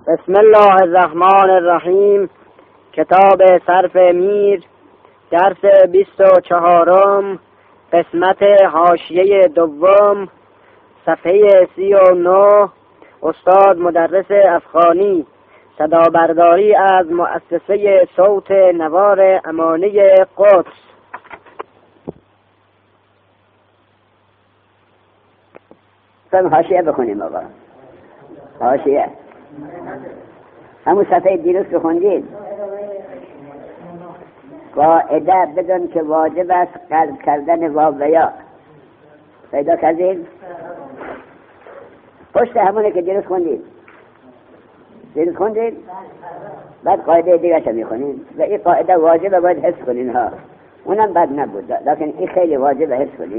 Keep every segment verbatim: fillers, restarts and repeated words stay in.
بسم الله الرحمن الرحیم. کتاب صرف میر، درس بیست و چهارم، قسمت حاشیه دوم، صفحه سی و نه. استاد مدرس افغانی، صدابرداری از مؤسسه صوت نوار امانی قدس. فهم حاشیه بخونیم آقا. حاشیه همون صفحه دیروز که خوندید، قاعده بدون که واجب است قلب کردن واو و یا. پیدا کردید؟ پشت همونه که دیروز خوندید دیروز خوندید بعد قاعده دیگه شو میخونید و این قاعده واجبه، باید حفظ کنین ها. اونم بد نبود، لیکن این خیلی واجبه حفظ کنید.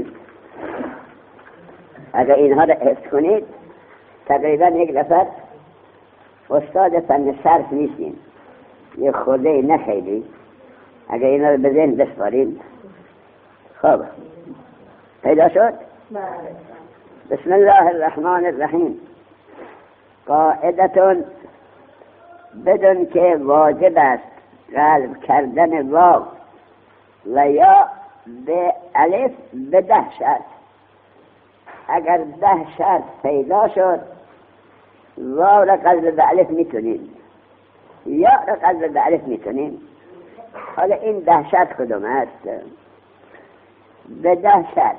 اگر اینها را حفظ کنید تقریبا یک نفر استاد فن صرف نیستین، یه خورده نه خیلی. اگر اینا رو به ذهن بسپارین. خب پیدا شد؟ بسم الله الرحمن الرحیم. قاعدتون بدون که واجب است قلب کردن واو و یا به الف به ده شرط. اگر ده شرط پیدا شد واو را قلب به الف میتونیم، یا را قلب به الف میتونیم. حالا این ده شرط کدوم است؟ به ده شرط.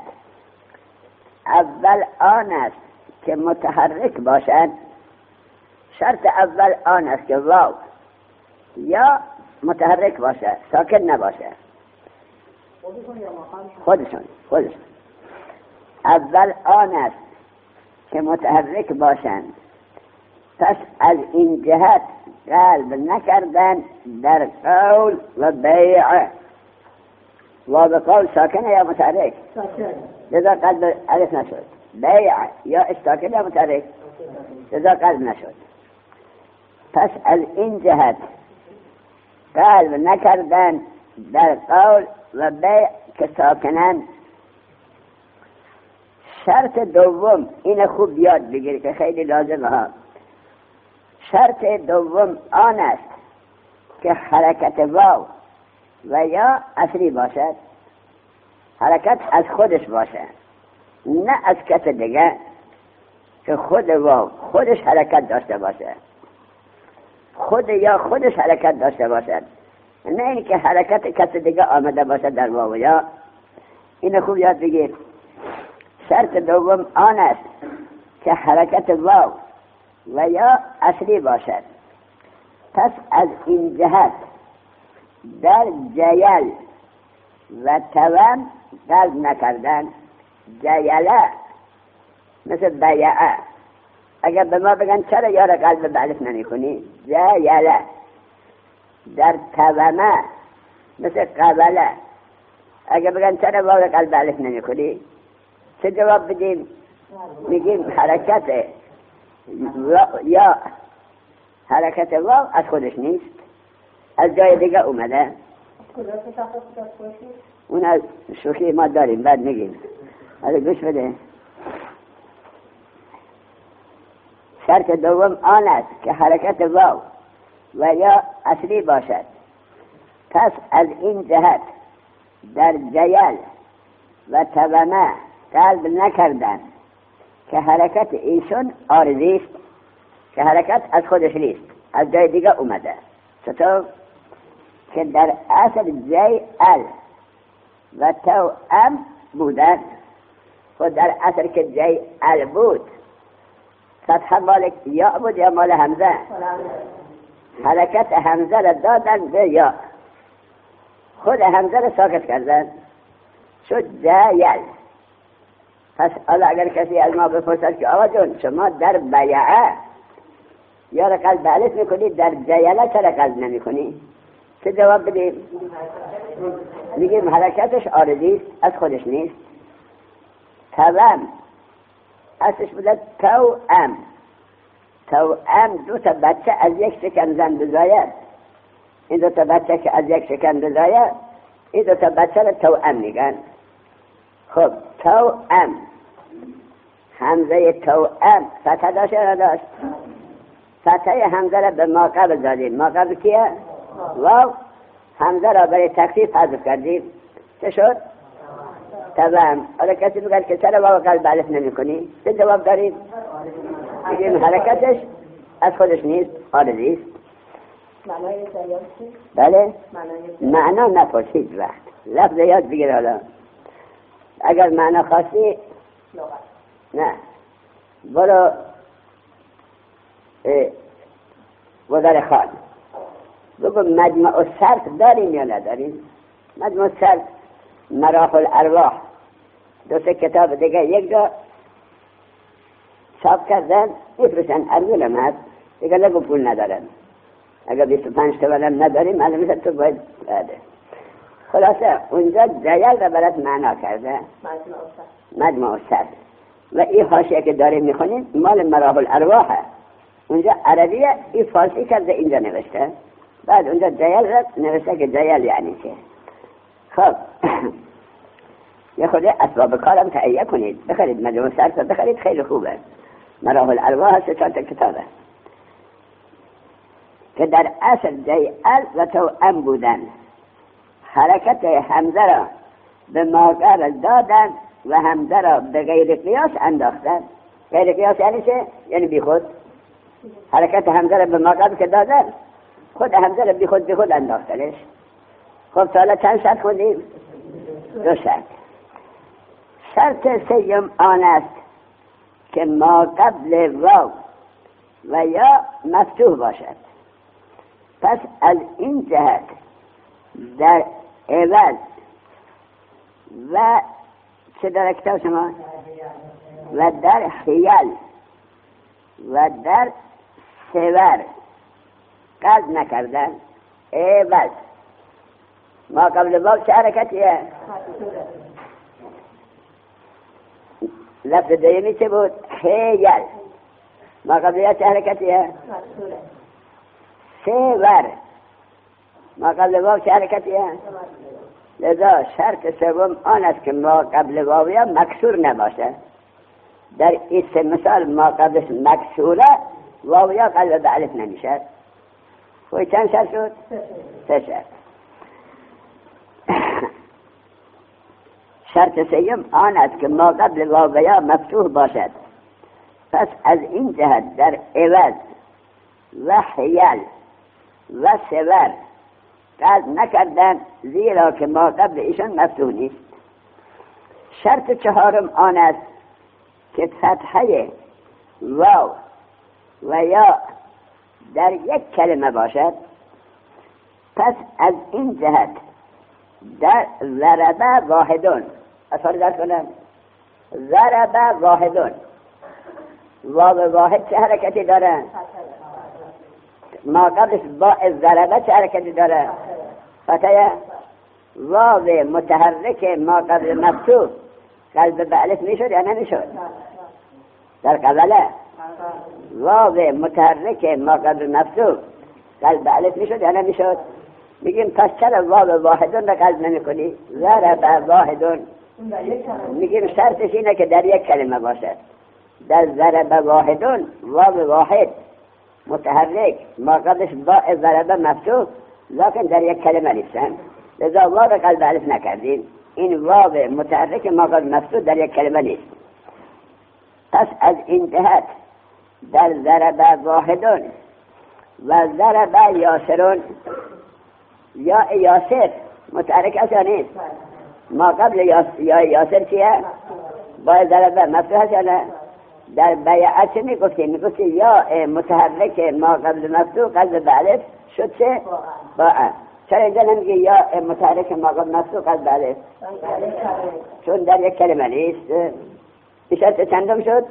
اول آن است که متحرک باشد. شرط اول آن است که واو یا متحرک باشد، ساکن نباشد. خودشون خودشون اول آن است که متحرک باشند، پس از این جهت قلب نکردن در قول و بیع. و به قول ساکنه یا متحرک؟ ساکنه. لذا قلب الف نشد. بیع یا ساکنه یا متحرک؟ لذا قلب نشد. پس از این جهت قلب نکردن در قول و بیع که ساکنن. شرط دوم، این خوب یاد بگیرید که خیلی لازمه ها. شرط دوم آن است که حرکت واو و یا اصلی باشد. حرکت از خودش باشد، نه از کس دیگه. که خود واو خودش حرکت داشته باشد، خود یا خودش حرکت داشته باشد، نه این که حرکت کس دیگه آمده باشد در واو یا. این خوب یاد بگیر. شرط دوم آن است که حرکت واو و یا اصلی باشد. پس از این جهت در جیل و توم قلب نکردن. جیله مثل بیعه. اگر به ما بگن چرا یار قلب به الف نمی کنی؟ جیله. در تومه مثل قبله. اگر بگن چرا واو قلب به الف نمی کنی؟ چه جواب بدیم؟ میگیم حرکت یا حرکت واو از خودش نیست، از جای دیگه اومده. اون از شوخی ما داریم، بعد میگیم. حالا گوش بده. شرط دوم آن است که حرکت واو و یا اصلی باشد. پس از این جهت در جیل و تومه قلب نکردن که حرکت ایشون عارضی است، که حرکت از خودش نیست، از جای دیگه اومده. چطور؟ که در اصل جی ال و تو ام بودن. و در اصل که جی ال بود فتح مال یا بود یا مال همزه؟ حرکت همزه را دادن به یا، خود همزه را ساکت کردن، شد جیل. پس حالا اگر کسی از ما بپرسد که آقا جون شما در بیعه یا را قلب به الف میکنی، در جیله چرا قلب نمی کنی؟ چه جواب بدیم؟ میگیم حرکتش عارضی است، از خودش نیست. توام اصلش بوده تو ام. تو ام دو تا بچه از یک شکم زن بزاید. این دو تا بچه که از یک شکم بزاید، این دو تا بچه را تو ام میگن. خب تو ام همزه تو ام فتح داشت یا نداشت؟ فتحه حمزه را به ما قبل دادیم. ما قبل کیه؟ واو. حمزه را برای تخفیف حذف کردیم. چه شد؟ تمام. حالا کسی بگه که چرا واو قلب الف نمی کنی؟ چه جواب دارید؟ بگیم حرکتش از خودش نیست، عارضی است. معنای زیاد چی؟ بله؟ معنای معنا نپرسید وقت. لفظ یاد بگیر. حالا اگر معنا خواستی لغت. نه برو وزار خان بگو مجمع الصرف داریم یا نداریم؟ مجمع الصرف مراح الارواح دو سه کتاب دیگه یک جا چاپ کردن میفروشن، ارزون هم هست دیگه نگو پول ندارم. اگر بیست و پنج تومن نداریم معلوم میشه تو باید بده. خلاصه اونجا جیل را برات معنا کرده مجمع الصرف و این حاشیه که داریم میخونیم مال مراح الارواحه. اونجا عربیه، این فارسی کرده اینجا نوشته. بعد اونجا جیل را نوشته که جیل یعنی چه. خب یه خود اسباب کارم تهیه کنید، بخرید مجموع الصرف را بخرید، خیلی خوبه. مراح الارواح سه چهار تا کتابه که در اصل جیل و توأم بودن. حرکت حمزه را به ماقر دادن و حمزه را به غیر قیاس انداختن. غیر قیاس یعنی چه؟ یعنی بی خود. حرکت حمزه را به ماقر که دادن، خود حمزه را بی خود بی خود انداختنش. خب حالا چند شرط خوندیم؟ دو شرط. شرط سیم آن است که ما قبل واو و یا مفتوح باشد. پس از این جهت در عوض و چه در کتاب شما و در حیل و در سور قصد نکردن. عوض ما قبل واو چه حرکتیه؟ لفظ دیمی چه بود؟ حیل. ما قبل چه حرکتیه؟ سور. ما قبل واو چه حرکتیه؟ لذا شرط سوم آن است که ما قبل واویا مکسور نباشه. در این سه مثال ما قبلش مکسوره، واویا قلب به الف نمیشه. خوی چند شرط شد؟ سه شرط. شرط سوم آن است که ما قبل واویا مفتوح باشد. پس از این جهت در عوض و حیل و سور قصد نکردن، زیرا که ما قبل ایشان مفتوح نیست. شرط چهارم آن است که فتحه واو و یا در یک کلمه باشد. پس از این جهت در ضربه واحدون اصلا درد کنم ضربه واحدون واو واحد چه حرکتی داره؟ ما قبلش با ضربه چه حرکتی داره؟ فتحه. واو متحرک ما قبل مفتوح قلب به الف میشد یا نمیشد؟ در قبله واو متحرک ما قبل مفتوح قلب به الف میشد یا نمیشد؟ میگیم پس چرا واو واحدون را قلب نمی کنی؟ ضرب واحدون. میگیم شرطش اینه که در یک کلمه باشد. در ضرب واحدون واو واحد متحرک ما قبلش با ضربه مفتوح لکن در یک کلمه نیستن، لذا واو قلب الف نکردیم. این واو متحرک ما قبل مفتوح در یک کلمه نیست. پس از این جهت در ضرب واحدون و ضرب یاسرون یا یاسر متحرک اصلا نیست. ما قبل یا یاسر چیه؟ با ضربه مفتوح هست یا نه؟ در بیعت چه میگفتیم؟ میگفتیم یا متحرک ما قبل مفتوح قلب به الف شد چه؟ باعه. چرا اینجا نمیگه یا متحرک ما قبل مفتوح قلب به الف؟ چون در یک کلمه نیست. شرط چندم شد؟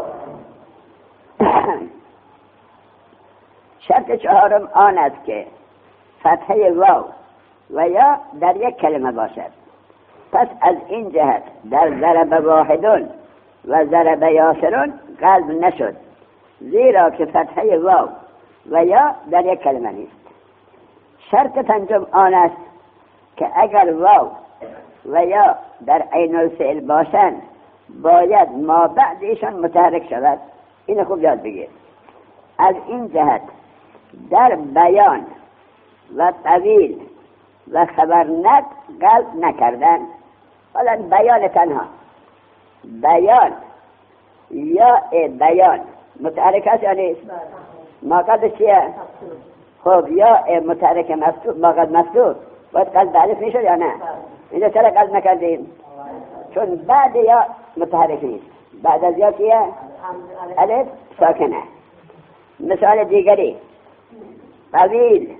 شرط چهارم آن است که فتحه واو و یا در یک کلمه باشد. پس از این جهت در ضرب واحدون و ضرب یاسرون قلب نشد، زیرا که فتحه واو و یا در یک کلمه نیست. شرط پنجم آن است که اگر واو و یا در عین الفعل باشند باید ما بعدشان متحرک شود. اینو خوب یاد بگیر. از این جهت در بیان و طویل و خبرنک قلب نکردن. حالا بیان تنها، بیان یا بیان متحرک هست یا نیست؟ ما قد چیه؟ خب یا متحرک مفتوح، ما قد مفتوح باید قلب الف میشد یا نه؟ اینجا چرا قلب نکردیم؟ چون بعد یا متحرک نیست، بعد از یا چیه؟ الف ساکنه. مثال دیگری طویل،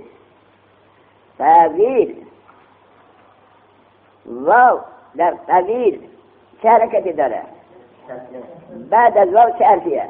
طویل واو در طویل چه حرکتی داره؟ بعد از واو چه حرفیه؟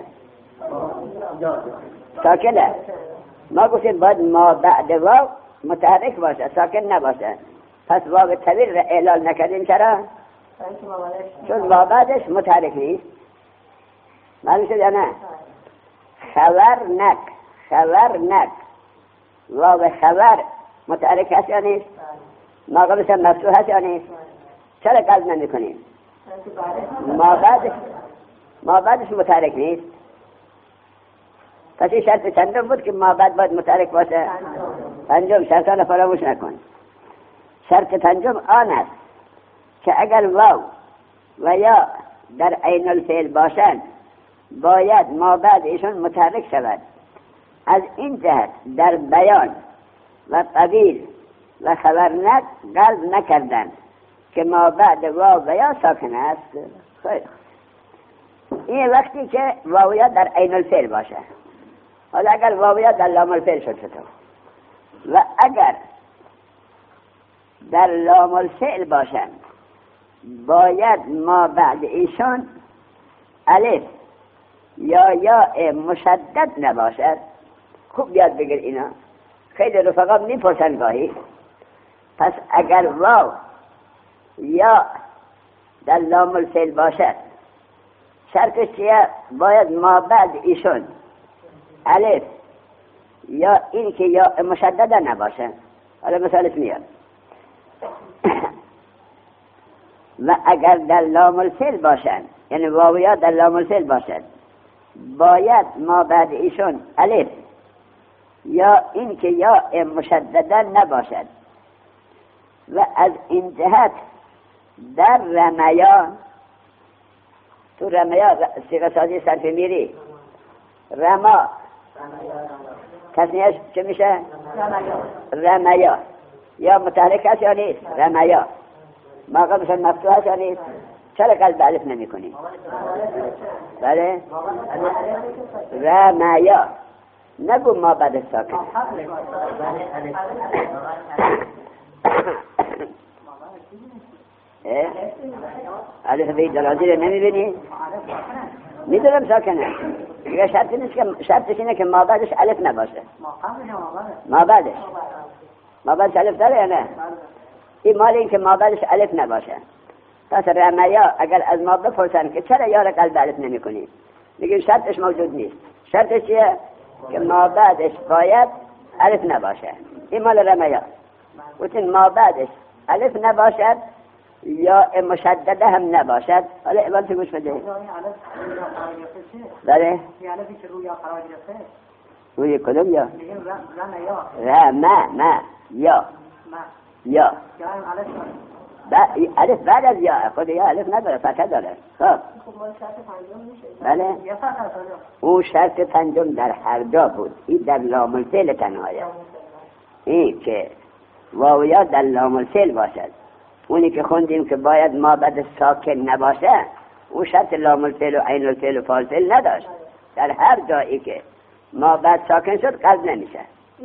ساکنه. ما گفتیم باید ما بعد واو متحرک باشه، ساکن نباشه. پس واو طویل را اعلال نکردیم. چرا؟ چون ما بعدش متحرک نیست. معلوم شد یا نه؟ خبر نک، خبر نک واو خبر متحرک هست یا نیست؟ ما قبلش مفتوح هست یا نیست؟ چرا قلب نمی کنیم؟ ما بعدش ما بعدش متحرک نیست. پس این شرط چندم بود که ما بعد باید متحرک باشه؟ پنجم. شرطان فراموش نکن. شرط پنجم آن است که اگر واو و یا در عین الفعل باشند باید ما بعد ایشون متحرک شود. از این جهت در بیان و طویل و خبرنک قلب نکردند که ما بعد واو و یا ساکن است. خیلی این وقتی که واو یا در عین الفعل باشه. حالا اگر واو یا در لام الفعل شد چطور؟ و اگر در لام الفعل باشند باید ما بعد ایشان الف یا یا مشدد نباشد. خوب یاد بگیر اینا، خیلی رفقا میپرسن گاهی. پس اگر واو یا در لام الفعل باشد شرطش چیه؟ باید ما بعد ایشون الف یا این که یا مشدده نباشه. حالا مثالش میاد. و اگر در لام الفعل باشند، یعنی واو یا در لام الفعل باشد، باید ما بعد ایشون الف یا این که یا مشدده نباشد. و از این جهت در رمیا، تو رمیا صیغه سازی صرف میری، رما تصنیهش چه میشه؟ رمیا. یا متحرک هست یا نیست؟ رمیا. ما قبلش مفتوح هست یا نیست؟ چرا قلب الف نمی کنی؟ بله؟ رمیا. نگو ما بعد ساکن. الف به دلازی رو نمی بینی؟ میدونم ساکنه. دیگه شرط نیست که شرطش اینه که ما بعدش الف نباشه. ما بعدش ما بعدش الف داره یا نه؟ این مال این که ما بعدش الف نباشه. پس رمیا اگر از ما بپرسن که چرا یار قلب الف نمی کنی؟ دیگه شرطش موجود نیست. شرطش چیه؟ که ما بعدش باید الف نباشه. این مال رمیا. گفتن ما بعدش الف نباشد یا مشدده هم نباشد. حالا اول تو گوش بده. بله؟ روی کدوم یا؟ رما ما یا یا الف بعد از یا. خود یا الف نداره، فتحه داره. خب بله؟ اون شرط پنجم در هر جا بود. این در لام الفعل تنهایه. این که واو یا در لام الفعل باشد، اونی که خوندیم که باید ما بعد ساکن نباشه، اون شرط لام الفعل و عین الفعل و فاعل فعل نداشت. در هر جایی که ما بعد ساکن شد قلب نمیشه.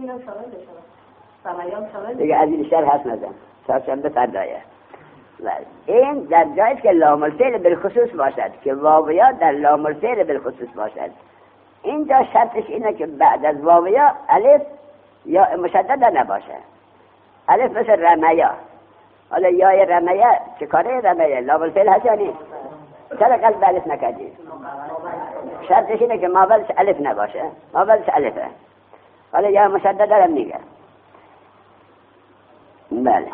دیگه از این شرح هست نزن ساکن به فردایه. این در جایی که لام الفعل بالخصوص باشد، که واو یا در لام الفعل بالخصوص باشد. اینجا شرطش اینه که بعد از واو یا الف یا مشدده نباشه. الف مثل رمیا. حالا یا رمیا چه کاره رمیا؟ لام الفعل هست یا نیست؟ چرا قلب الف نکردی؟ شرطش اینه که ما بعدش الف نباشه. ما بعدش الفه. حالا یا مشدده هم میگه. بله.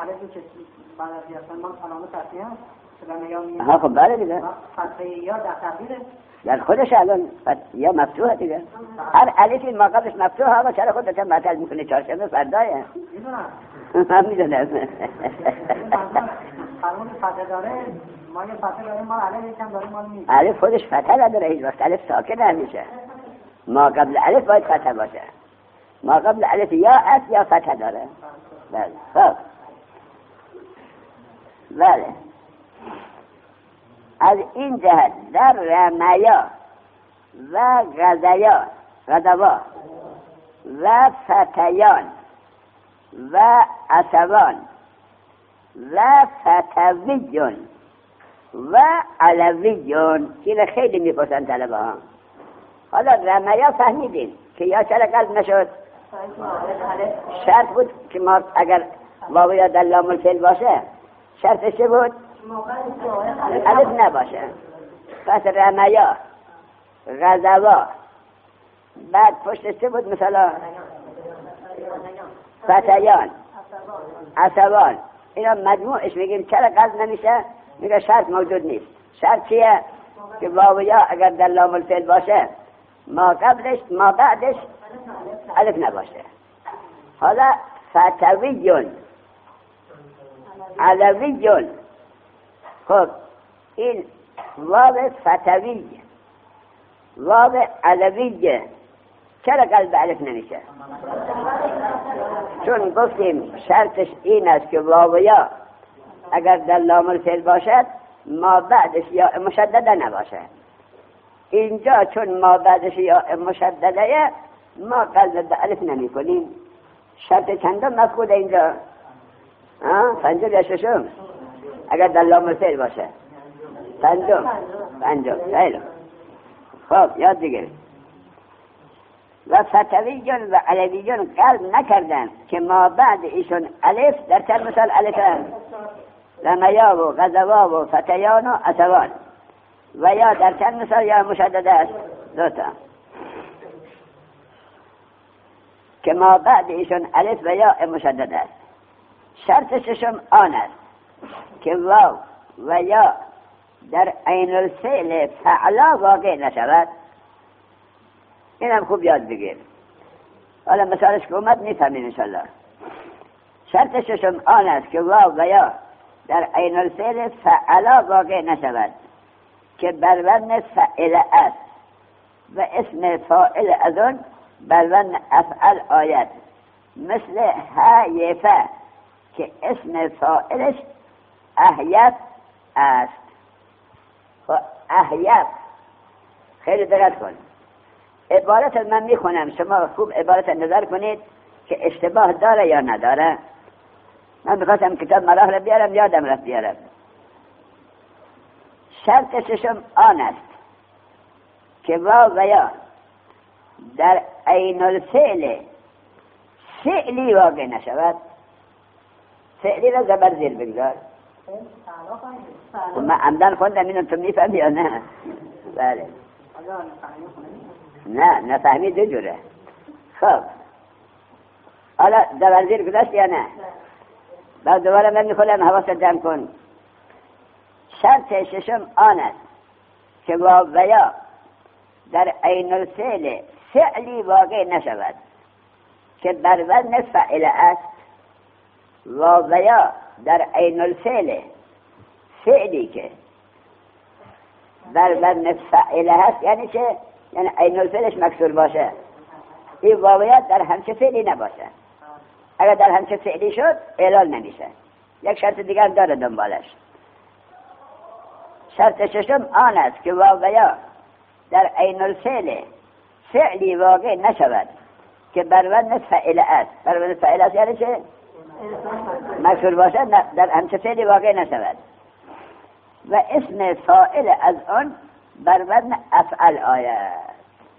ها خب بله دیگه. فتحه یا در تقدیر در خودش الان یا مفتوحه دیگه، هر الفی ما قبلش مفتوحه، آقا چرا خودت معطل میکنی؟ چهارشنبه فردایه. من میدونم فرمون فتح داره، ما یه فتح داریم، ما الف یکم داریم، ما نیست. الف خودش فتح نداره، هیچ وقت الف ساکن نمیشه. ما قبل الف باید فتح باشه. ما قبل الف یا است یا فتح داره. بله خب بله، از این جهت در رمیا و غزیا غزوا و فتیان و عصبان و فتویون و علویون که خیلی میپرسن طلبه ها. حالا رمیا فهمیدیم که یا چرا قلب نشد؟ شرط بود که ما اگر واو یا در لام الفعل باشه شرطش چه بود؟ الف نباشه. پس رمیا غزوا بعد پشت چه بود مثلا؟ فتیان عصبان. اینا مجموعش میگیم چرا قلب نمیشه؟ میگه شرط موجود نیست. شرط چیه؟ که واو یا اگر در لام الفعل باشه ما قبلش ما بعدش الف نباشه. حالا فتویون علویون، خب این واو فتوی واو علوی چرا قلب الف نمیشه؟ چون گفتیم شرطش این است که واو یا اگر در لام الفعل باشد ما بعدش یا مشدده نباشه. اینجا چون ما بعدش یا مشدده ما قلب به الف نمی کنیم. شرط چندم مفقود اینجا؟ پنجم یا ششم؟ اگر در لام الفعل باشه پنجم. پنجم خیلی خب یاد بگیر. و فتویون و علویون قلب نکردن که ما بعد ایشون الف در چند مثال الف رمیا و غزوا و فتیان و عصبان و یا در چند مثال یا مشدده است دوتا که ما بعد ایشون الف و یا مشدده است. شرط ششم آن است که واو و یا در عین الفعل فعلا واقع نشود. اینم خوب یاد بگیر. حالا مثالش که اومد میفهمین انشالله. شرط ششم آن است که واو و یا در عین الفعل فعلا واقع نشود که بر وزن فعل است و اسم فاعل از آن بر وزن افعل آید، مثل حیفه که اسم فاعلش احیف است. و احیف خیلی دقت کن. عبارت من میخونم، شما خوب عبارت نظر کنید که اشتباه داره یا نداره. من بخواستم کتاب مراه را بیارم یادم رفت بیارم. شرط ششم آن است که واو و یا در عین الفعل فعلی واقع نشود. فعلی را زبر زیر بگذار. من عمدن خوندم اینو تو میفهمی یا نه؟ بله. نه نفهمی دو جوره. خب حالا زبر زیر گذاشت یا نه؟ بعد دوباره من میخونم حواست جمع کن. شرط ششم آن است که واو و یا در عین الفعل فعلی واقع نشود که بر وزن فعل است. واو و یا در عین الفعل فعلی که بر وزن فعل هست یعنی چه؟ یعنی عین الفعلش مکسور باشه. این واو و یا در همچه فعلی نباشه. اگر در همچه فعلی شد اعلال نمیشه. یک شرط دیگر داره دنبالش. شرط ششم آن است که واو و یا در عین الفعل فعلی واقع نشود که بر وزن فعل است. بر وزن فعل است یعنی چه؟ مکسور باشه در همچه فعلی واقع نشود و اسم فاعل از آن بر وزن افعل آید.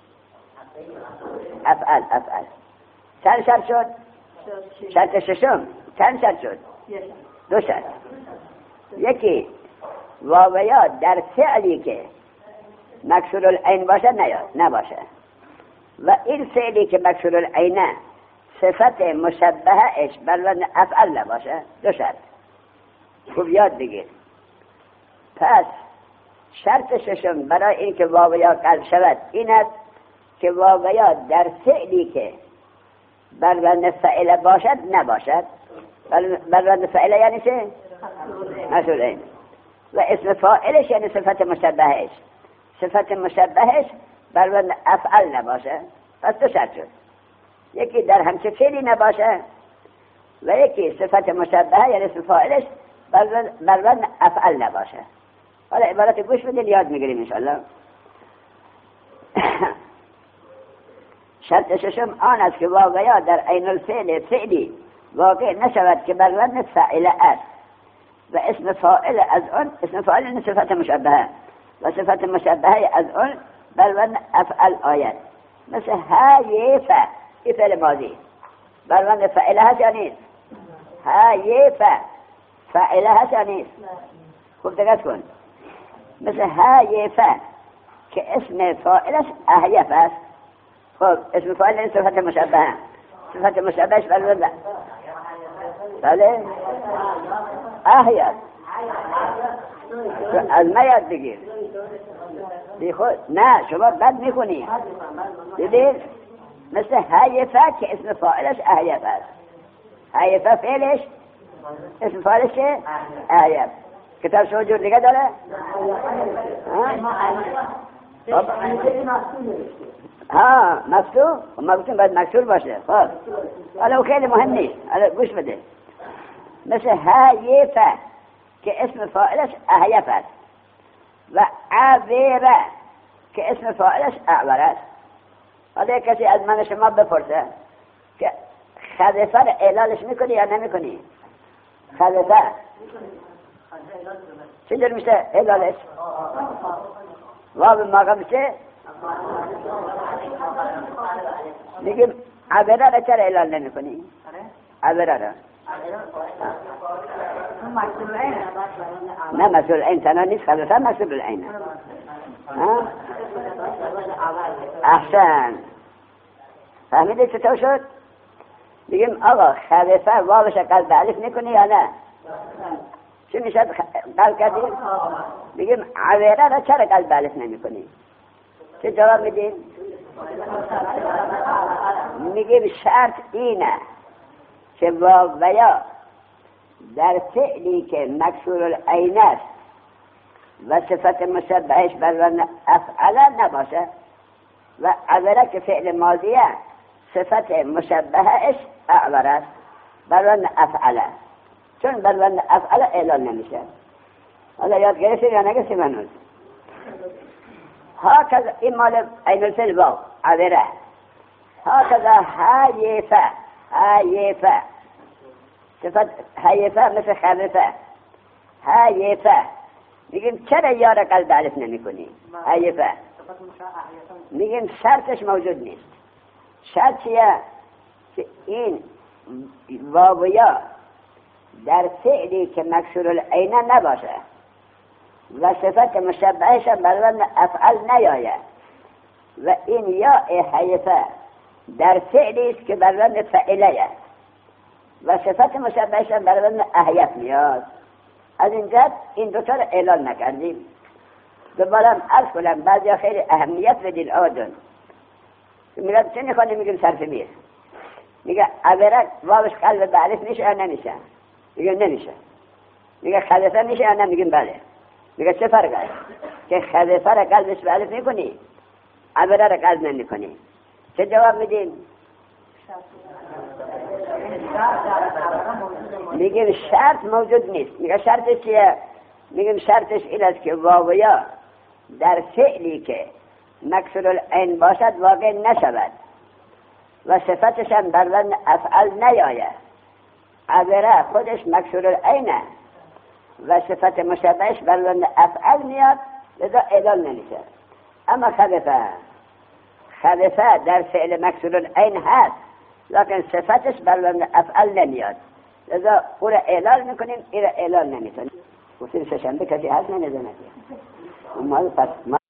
افعل افعل چند شرط شد؟ شرط ششم چند شرط شد؟ دو شرط. یکی واو و یا در فعلی که مکسور العین باشه نیاد نباشه و این فعلی که مکسور العینه صفت مشبههش بر وزن افعل نباشه. دو شرط خوب یاد بگیر. پس شرط ششم برای اینکه واو یا قلب شود این است که واو یا در فعلی که بر وزن فعل باشد نباشد. بر وزن فعل یعنی چه؟ مفعول این. و اسم فاعلش یعنی صفت مشبهش. صفت مشبهش بر وزن افعل نباشه. پس دو شرط شد، یکی در همچه فعلی نباشه و یکی صفت مشبهه یعنی اسم فاعلش بر وزن افعل نباشه. حالا عبارت گوش بدین یاد میگیریم انشاءالله. شرط ششم آن است که واقعا در عین الفعل فعلی واقع نشود که بر وزن فاعل است و اسم فاعل از آن، اسم فاعل یعنی صفت مشبهه و صفت مشبهه از آن بر وزن افعل آید. مثل هایف، این فعل ماضی بر وزن فاعل هست یا نیست؟ هایف فاعل هست یا نیست؟ خوب دقت کن. مثل هایف که اسم فاعلش اهیف است. خب اسم فاعل این صفت مشبهه، صفت مشبهش بر وزن بله اهیف. از ما یاد بگیر بی خود. نه شما بد میکنی. دیدید مثل هایفه که اسم فاعلش اهیف است. هایفه فعلش اسم فاعلش چه؟ اهیف. کتاب شما جور دیگه داره؟ ها مفتوح؟ ما گفتیم باید مکسور باشه. خب حالا خیلی مهم نیست، حالا گوش بده. مثل هایفه که اسم فاعلش اهیف است و عویره که اسم فاعلش اعور است. حالا کسی از من شما بپرسه که خذفه رو اعلالش میکنی یا نمیکنی؟ خذفه چه جور میشه اعلالش؟ واو ماقا میشه؟ میگیم عویره رو چرا اعلال نمیکنی؟ عویره رو نه مسئول این تنها نیست، خلصا مسئول العین. احسن. فهمیده چطور شد؟ بگیم آقا خلصا واوش قلب الف میکنی یا نه؟ چی میشد قلب کردیم؟ بگیم عویره را چرا قلب الف نمیکنی؟ چه جواب میدیم؟ میگیم شرط اینه که واو و یا در فعلی که مکسور العین است و صفت مشبهش بر وزن افعل نباشه و عبره که فعل ماضیه صفت مشبهش اعور است بر وزن افعل، چون بر وزن افعل اعلان نمیشه. حالا یاد گرفتید یا نگرفتید هنوز؟ هاکذا این مال عین الفعل واو عبره. هاکذا هایفه هایفه صفت هایفه مثل خرفه. هایفه میگیم چرا یار قلب الف نمی کنی؟ هایفه میگیم شرطش موجود نیست. شرط چیه؟ که این واو یا در فعلی که مکسور العین نباشه و صفت مشبهش بر وزن افعل نیاید و این یا هایفه در فعلی است که بر وزن فعله و صفت مشبهش بر وزن اهیف میاد. از این جهت این دوتا رو اعلان نکردیم. دوباره عرض کنم بعضی خیلی اهمیت بدین آدون. میگه چه میخوانیم؟ میگیم صرف میر. میگه عبرت واوش قلب به الف میشه یا نمیشه؟ میگه نمیشه. میگه خلفه میشه یا نه؟ میگیم بله. میگه چه فرق است که خلفه را قلبش به الف میکنی عبرت را قلب نمیکنی؟ چه جواب میدیم؟ میگیم شرط موجود نیست. میگه شرطش چیه؟ میگیم شرطش این است که واو یا در فعلی که مکسور العین باشد واقع نشود و صفتش هم بر وزن افعل نیاید. عبره خودش مکسور العینه و صفت مشبهش بر وزن افعل میاد، لذا اعلان نمیشه. اما خلفه خلفه در فعل مکسور العین هست لکن صفتش بر وزن افعل نمیاد، لذا او را اعلان میکنیم، این را اعلان نمیکنیم. گفتیم ششنبه کسی هست نمیدونه.